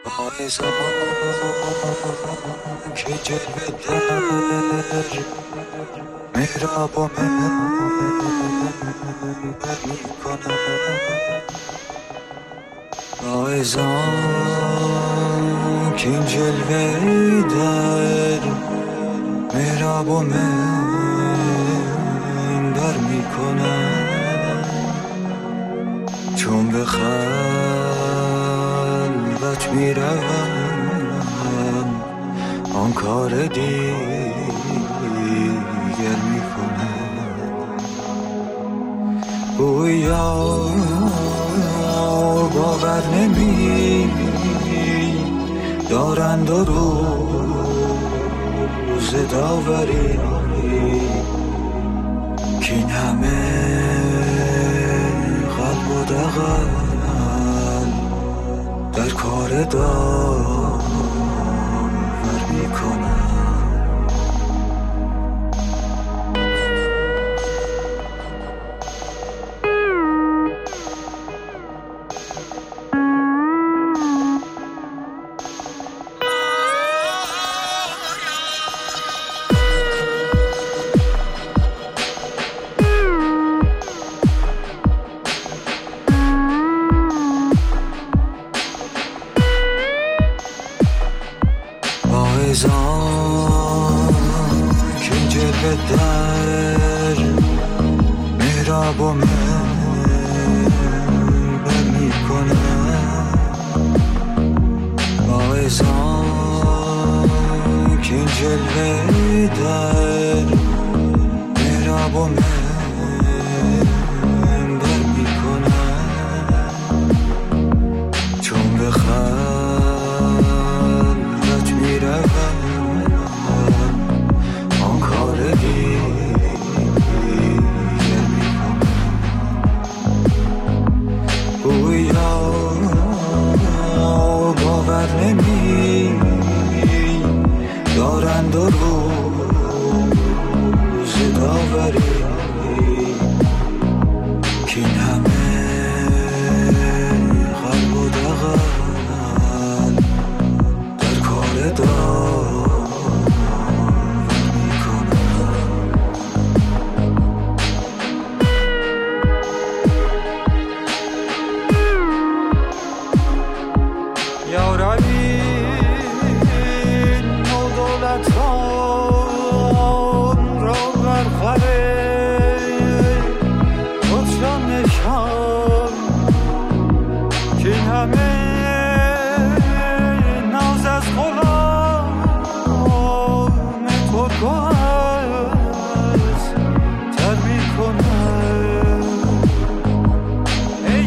آیزان که جلوه در مهراب و منبر میکنه آیزان که این جلوه در مهراب و منبر میکنه چون به خلوت میروم آن کار دیگر میکنه گویا باور نمی دارند و روز داوری که این همه قلب و دغل در کار داور میکنم آیزان که جلوه در مهراب و منبر میکنه آیزان که جلوه در مهراب و منبر میکنه چون به خلوت میروم آن کار دیگر میکنم گویا باور نمی دارند و روز داوری که این همه قلب و دغل در کار داور میکنم یا ربی نو دولتان را برخره لطفا نشان که این همه ناز از غلام ترکاز تر میکنه ای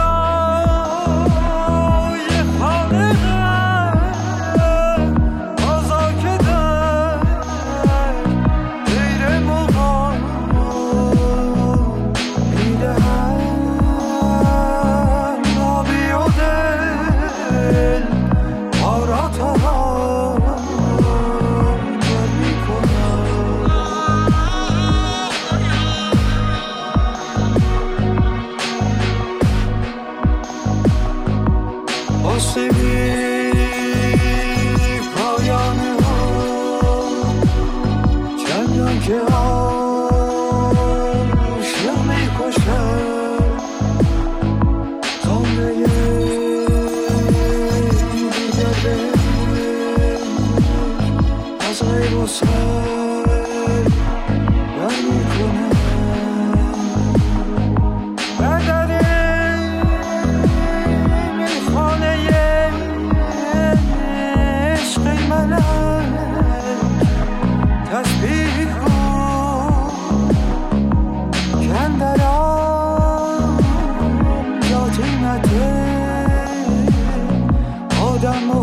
گدای خالقه آزاکه در غیر مقام میدهم آبی و دل آرات آرام در میکنم آسیبی پایانه ها چندان که عاشق میکشد خانه دیگر بهش از غیر و سر بر میکنم بدر این خانه عشق ملک تسبیح کن کندر آن یا طینت آدم و